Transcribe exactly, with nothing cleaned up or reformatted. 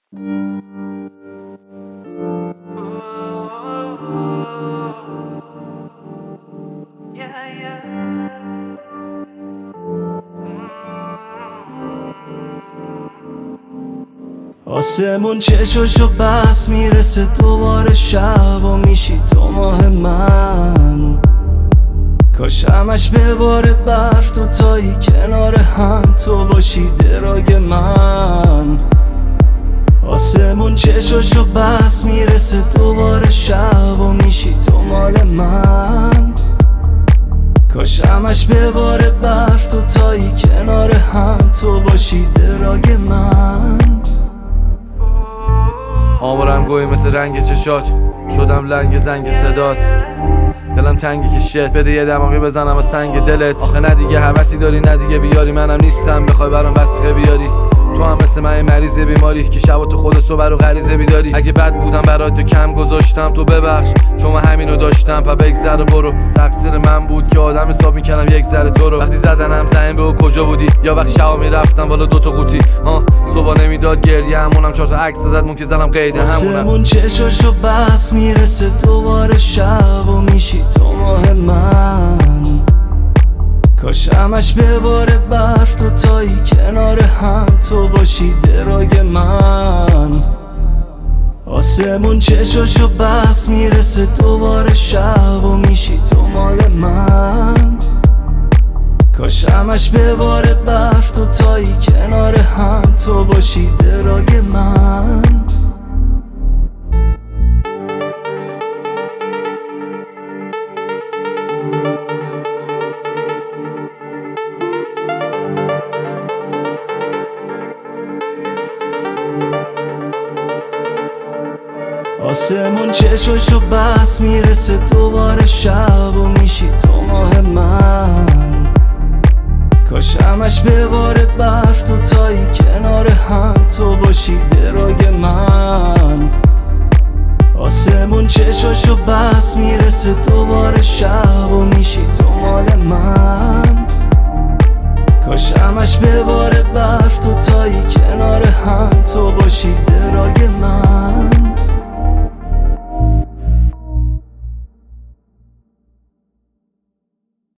آسمون چشاشو بس میرسه دوباره شب و میشی تو ماه من. کاش همش بباره برف تو تایی کنار هم تو باشی دراگ من. آسمون چشاشو بس میرسه دوباره شب و میشی تو مال من. کاش همش بباره برف تو تایی کنار هم تو باشی دراگ من. آمارم گوی مثل رنگ چشات، شدم لنگ زنگ صدات. دلم تنگی که شت بده یه دماغی بزنم از سنگ دلت. آخه نه دیگه حوثی داری نه دیگه بیاری، منم نیستم بخوای برام وثیقه بیاری. تو هم مثل من مریض بیماری که شبا تو خود صبح رو غریزه بیداری. اگه بد بودم برات کم گذاشتم تو ببخش، چون من همینو داشتم پا بگذر و برو. تقصیر من بود که آدم حساب میکردم یک ذره تو رو. وقتی زدنم زمین به کجا بودی، یا وقتی شبا میرفتم بالا دوتا قوطی ها صبح نمیداد گریه همونم چهار تا عکس زد مون که زدم قیده همونم. آسمون چشاشو بس میرسه دوباره شب و میشی تو ماه من. کاش همش بباره برف تو تایی کنار هم تو باشی دراگ من. آسمون چشاشو بس میرسه دوباره شب و میشی تو مال من. کاش همش بباره برف تو تایی کنار هم تو باشی دراگ من. آسمون چشاشو بس میرسه دوباره شب و میشی تو ماه من. کاش همش بباره برف تو تایی کنار هم تو باشی دراگ من. آسمون چشاشو بس میرسه دوباره شب و میشی تو مال من. کاش همش بباره برف تو تایی